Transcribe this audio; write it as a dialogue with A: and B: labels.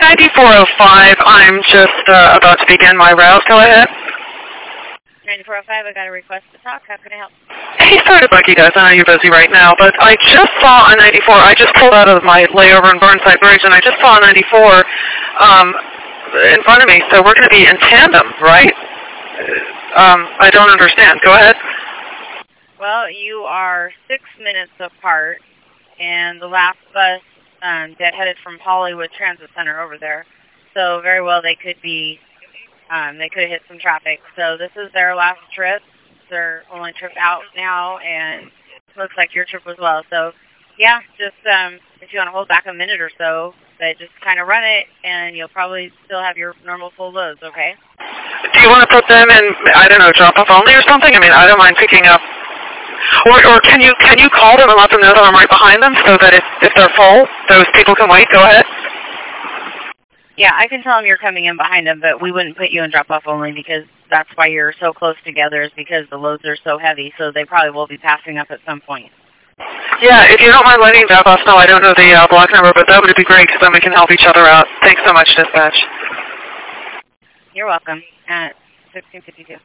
A: 9405. I'm just about to begin my route. Go ahead.
B: 9405, I got a request to talk. How can I help?
A: Hey, sorry to bug you guys. I know you're busy right now, but I just saw a 94. I just pulled out of my layover in Burnside Bridge, and I just saw a 94 in front of me. So we're going to be in tandem, right? I don't understand. Go ahead.
B: Well, you are 6 minutes apart, and the last bus that headed from Hollywood Transit Center over there. So very well they could be, they could have hit some traffic. So this is their last trip. It's their only trip out now, and it looks like your trip as well. So yeah, just if you want to hold back a minute or so, but just kind of run it, and you'll probably still have your normal full loads, okay?
A: Do you want to put them in, I don't know, drop-off only or something? I mean, I don't mind picking up. Or can you call them and let them know that I'm right behind them so that if they're full, those people can wait? Go ahead.
B: Yeah, I can tell them you're coming in behind them, but we wouldn't put you in drop-off only because that's why you're so close together is because the loads are so heavy, so they probably will be passing up at some point.
A: Yeah, if you don't mind letting drop-off know, I don't know the block number, but that would be great because then we can help each other out. Thanks so much, dispatch.
B: You're welcome. 1652.